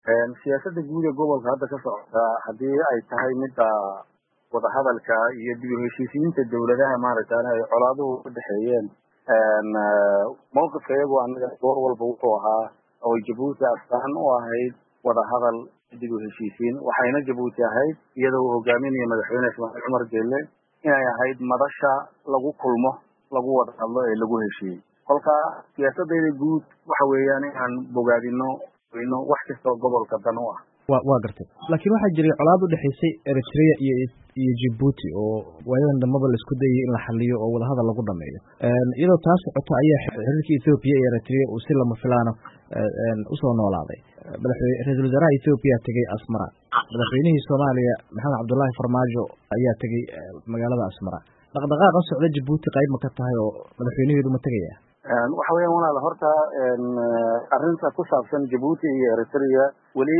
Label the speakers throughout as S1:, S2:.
S1: siyaasadda guud ee gobolka hadda ka socota haddii ay tahay midda wadahadalka iyo dib u heshiisiinta dawladaha maaragtaan ay colaaduhu u dhexeeyeen mowqifka iyagu anaga goor walba wuxuu ahaa oo Djibouti astaan u ahayd wadahadal dib u heshiisiin waxayna Djibouti ahayd iyadoo uu hogaaminayo madaxweyne Ismaaciil Cumar Geelle inay ahayd madasha lagu kulmo lagu wada hadlo ee lagu heshiiyey kolka siyaasadda guud waxa weeyaan inaan bogaadino wax kasta gobolka dan u ah
S2: waa gartay laakiin waxa jiray colaad u dhaxaysay Eritrea iyo Djibouti oo waayadan dambe la isku dayay in la xalliyo oo wada hadal lagu dhameeyo iyadoo taas socoto ayaa xiriirka Ethiopia iyo Eritrea uu si lama filaano u soo noolaaday ra'iisul wasaaraha Ethiopia tagay Asmara madaxweynihii Soomaaliya Maxamed Cabdullaahi Farmaajo ayaa tagay magaalada Asmara dhaqdhaqaaqa socda Djibouti qayb ma ka tahay oo madaxweynaheedu ma tagaya
S1: waxa weeyaan walaal horta arrinta ku saabsan Djibouti iyo Eritrea wali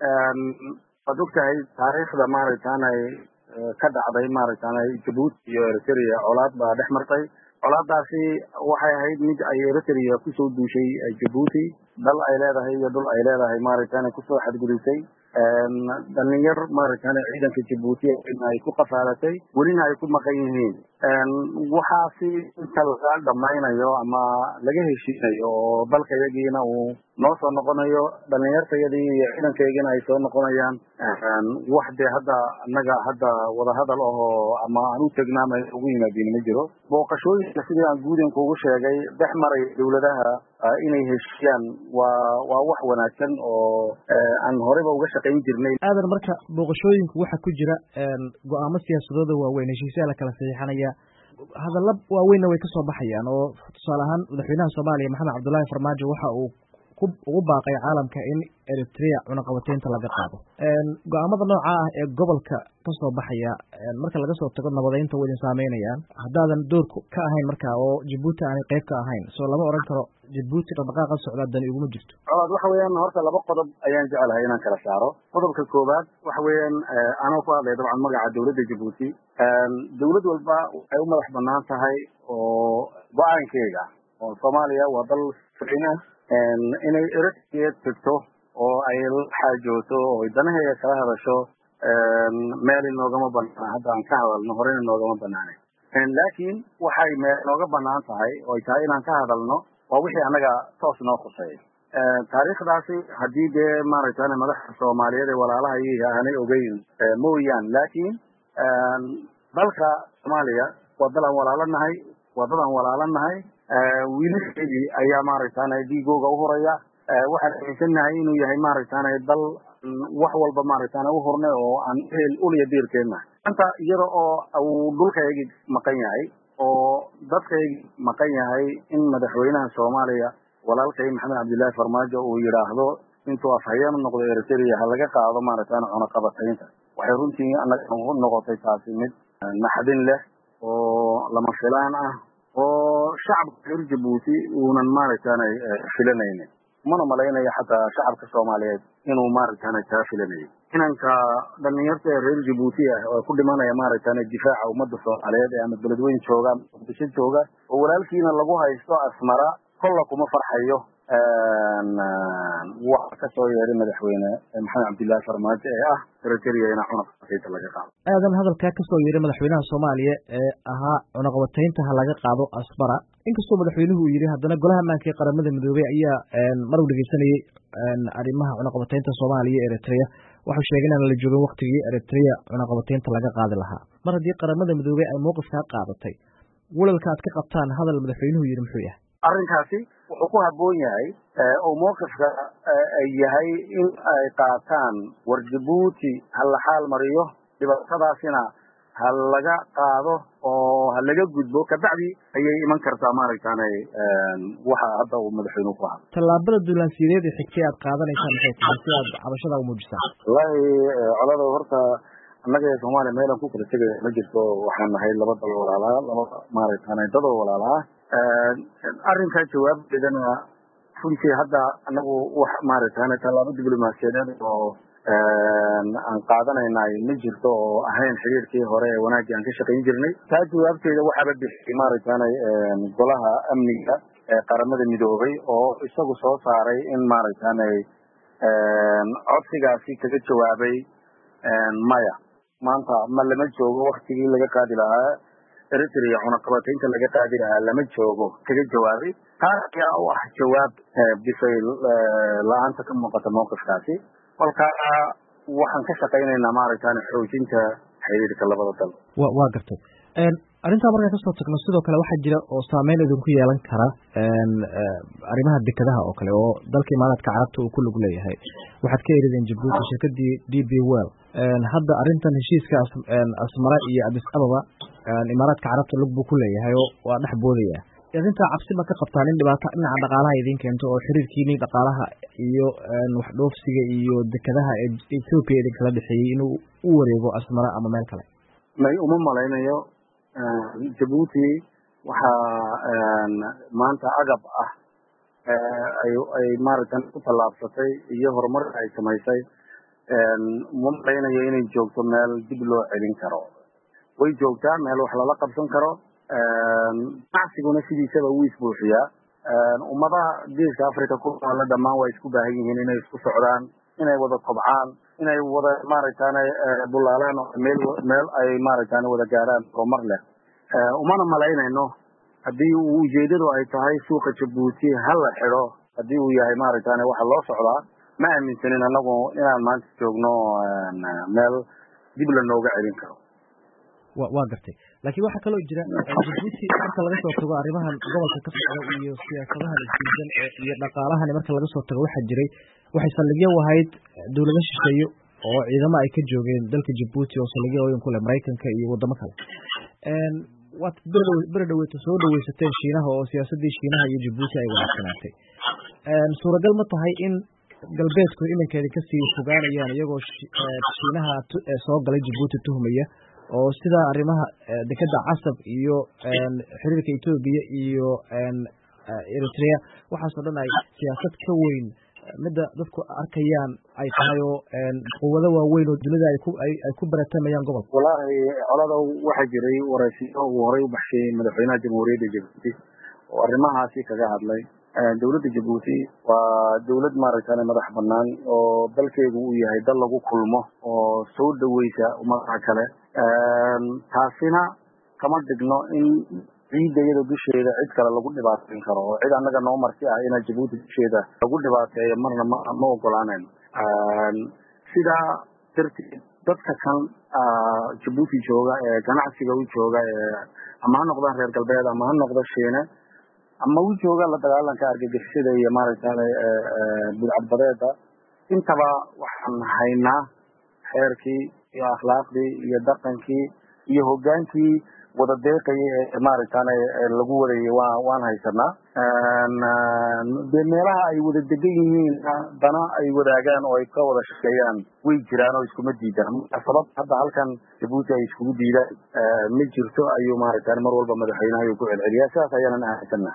S1: waad ogtahay taariikhda maaragtaan ay ka dhacday maaragtaan Djibouti iyo Eritrea colaad baa dhex martay colaadaasi waxay ahayd mid ay Eritrea ku soo duushay Djibouti dal ay leedahay iyo dhul ay leedahay maaragtaan ku soo xadgudubtay dhalinyar maaragtaan ciidanka Djibouti ay ku qafaalatay welina ay ku maqan yihiin waxaasi inta laga dhamaynayo ama laga heshiinayo oo dalka yagiina uu noo soo noqonayo dhalinyartayadii iyo ciidankaygina ay soo noqonayaan wax dee hadda wadahadal oo ama aan u tegnaamay ugu yimaadeen ma jiro booqashooyinka sidii aan guuden kuugu sheegay dhex maray dawladaha inay heshiiyaan waa wax wanaagsan oo aan horeyba uga shaqayn jirnay
S2: aadan marka booqashooyinku waxa ku jira go'aamo siyaasadeed waaweyn heshiisyo la kala saxiixanaya hadalla waaweyn way ka soo baxayaan oo tusaale ahaan madaxweynaha Soomaaliya Maxamed Cabdullaahi Farmaajo waxa uu ugu baaqay caalamka in Eritrea cunaqabataynta laga qaado go'aamada nooca ah ee gobolka ka soo baxaya marka laga soo tago nabadeynta way saameynayaan haddaadan door ka ahayn marka oo Djibouti aan qayb ka ahayn soo lama oran karo Djibouti dhaqdhaqaaqa socda dan iguma jirto
S1: waxa weeyaan horta laba qodob ayaan jecelahay inaan kala saaro qodobka koobaad waxa weeyaan anoo ku hadlay dabcan magaca dawladda Djibouti dawlad walba ay u madax banaan tahay oo go'aankeega oo Soomaaliya waa dal fiicna inay Eritrea tagto oo ay xaajooto oo danaheeda kala hadasho meel noogama banaan hadda aan ka hadalno horena noogama banaanay laakiin waxay meel nooga banaan tahay oo tahay inaan ka hadalno waa wixii anaga toos noo khusay taariikhdaasi haddii dee maaragtaan madaxda Soomaaliyeed ee walaalaha iyaga aanay ogeyn mooyaan laakiin dalka Soomaaliya waa dal aan walaalanahay wiilashii ayaa maaragtaan diigooga u horaya waxaan aaminsannahay inuu yahay maaragtaan dal wax walba maaragtaan u hornay oo aan uliya diirkeena anta iyada oo uu dhulkayga maqan yahay oo dadkayga maqan yahay in madaxweynaha Soomaaliya walaalkay Maxamed Cabdullaahi Farmaajo uu yiraahdo intuu afhayeen noqdo Eritrea ha laga qaado maaragtaan cunaqabataynta waxay runtii anaga noqotay taasi mid naxdin leh oo lama filaan ah oo shacabka reer Djibouti uunan maaragtaan filanaynin mana malaynayo xataa shacabka Soomaaliyeed inuu maaragtaan taa filanayo inanka dhalinyarta reer Djibouti oo ku dhimanaya maaragtaan difaaca ummadda Soomaaliyeed ee ama beledweyne jooga muqdisho jooga oo walaalkiina lagu haysto Asmara kolla kuma farxayo waxa ka soo yeeray madaxweyne Maxamed Cabdullaahi Farmaajo ee ah Eritrea in cunaqabataynta laga qaado
S2: aadan hadalka ka soo yeeray madaxweynaha Soomaaliya ee ahaa cunaqabataynta laga qaado Asmara inkastoo madaxweynuhu uu yiri haddana golaha ammaanka ee qaramada midoobay ayaa mar u dhageysanayay arrimaha cunaqabataynta Soomaaliya ee Eritrea waxa sheegay in la joogo waqtigii Eritrea cunaqabataynta laga qaadi lahaa mar haddii qaramada midoobay ay mowqif ka qaadatay walaalka aad ka qabtaan hadal madaxweynuhu yiri muxuu yahay
S1: arrinkaasi wuxuu ku habboon yahay oo mowqifka ay yahay in ay qaataan war Djibouti hal xaal mariyo dhibaatadaasina hal laga qaado oo hal laga gudbo ka bacdi ayay iman kartaa maaragtaan waxa hadda uu madaxweynuhu ku hadlay
S2: tallaabada duulaansiineed ee xigtay aad qaadanaysaan maxay tahay si aad cabashada u muujisaan
S1: wallahi colada horta annaga Soomaaliya meelan ku kala tegay ma jirto waxaan nahay laba dal walaalaha laba maaragtaan dad walaalaha arrinka jawaabteedana runtii hadda anagu wax maaragtaan tallaabo diblomaasiyadeed oo aan qaadanaynay ma jirto oo ahayn xiriirkii hore ee wanaagii aan ka shaqayn jirnay taa jawaabteeda waxaaba bixiyay maaragtaan golaha amniga ee qaramada midoobay oo isagu soo saaray in maaragtaan codsigaasi kaga jawaabay maya maanta ma lama joogo waktigii laga qaadi lahaa Eritrea cunaqabataynta laga qaadi lahaa lama joogo kaga jawaabay taas ayaa u ah jawaab bisay la'aanta ka muuqata mowqifkaasi kolka waxaan ka shaqaynaynaa maaragtaan xoojinta xiriirka labada dal
S2: waa gartay arrintaa markaan kasoo tagno sidoo kale waxaa jira oo saameyn idinku yeelan kara arrimaha dekedaha oo kale oo dalka imaaraadka carabta uu ku lug leeyahay waxaad ka erideen Djibouti shirkadii DP World hadda arrintan heshiiska Asmara iyo Addis Ababa imaaraadka carabta lug buu ku leeyahay oo waa dhex boodaya arrintaa cabsi ma ka qabtaan in dhibaato dhinaca dhaqaalaha idin keento oo xiriirkiini dhaqaalaha iyo wax dhoofsiga iyo dekedaha ee Ethiopia idin kala dhexeeyay inuu u wareego Asmara ama meel kale
S1: may uma malaynayo Djibouti waxaa maanta agab ah ay maaragtan ku tallaabsatay iyo horumar ay samaysay uma malaynayo inay joogto meel dib loo celin karo way joogtaa meel wax lala qabsan karo ganacsiguna sidiisaba wuu isbuuxiyaa ummadaha geeska Afrika ku nool dhammaan way isku baahan yihiin inay isku socdaan inay wada kobcaan inay wada maaragtaan bulaalaan meel ay maaragtaan wada gaaraan horumar leh umana malaynayno haddii uu ujeedadu ay tahay suuqa Djibouti hal la xidho haddii uu yahay maaragtaan waxa loo socdaa ma aaminsanin anagu inaan maanta joogno meel dib la nooga celin karo
S2: waa gartay laakiin waxa kaloo jira Djibouti marka laga soo tago arrimahan gobolka ka socda iyo siyaasadaha isbedel iyo dhaqaalaha marka laga soo tago waxa jiray waxay saldhigyo wahayd dawlado shisheeye oo ciidamo ay ka joogeen dalka Djibouti oo saldhigyo ku leh Mareykanka iyo wadamo kale waad berdhaweeto soo dhaweysateen Shiinaha oo siyaasadii Shiinaha iyo Djibouti ay wanaagsanaatay suuragal ma tahay in galbeedku iminkeeda ka sii fogaanayaan iyagoo Shiinaha soo galay Djibouti tuhmaya oo sida arrimaha dekada Casab iyo xiriirka Ethiopia iyo Eritrea waxaas oo dhan ay siyaasad ka weyn midda dadku arkayaan ay tahay oo quwado waaweyn oo dunida ay ku baratamayaan gobolka
S1: wallahi colada waxa jiray waraysiyo uu horay u baxshay madaxweynaha jamhuuriyadda Djibouti oo arrimahaasi kaga hadlay dawladda Djibouti waa dawlad maaragtaan madax bannaan oo dalkeedu uu yahay dal lagu kulmo oo soo dhaweysa ummadaha kale taasina kama dhigno in ciidayada dusheeda cid kale lagu dhibaateyn karo oo cid annaga noo marti ah in Djibouti dusheeda lagu dhibaateeyo marna ma ogolaanayno sidaa darteed dadka kan Djibouti jooga ee ganacsiga u jooga ama ha noqdaan reer galbeed ama ha noqdo Shiine ama u jooga la dagaalanka argagixisada iyo maaragtaan budcadbadeeda intaba waxaan haynaa xeerkii iyo akhlaaqdii iyo dhaqankii iyo hogaankii wada deeqay maaragtaan lagu waday waan haysanaa meelaha ay wada degan yihiin dana ay wadaagaan oo ay ka wada shaqeeyaan way jiraan oo iskuma diidaan sabab hadda halkan Djibouti ay iskugu diidaan ma jirto ayuu maaragtaan mar walba madaxweynaha ku celceliyaa sidaas ayaan ahaysana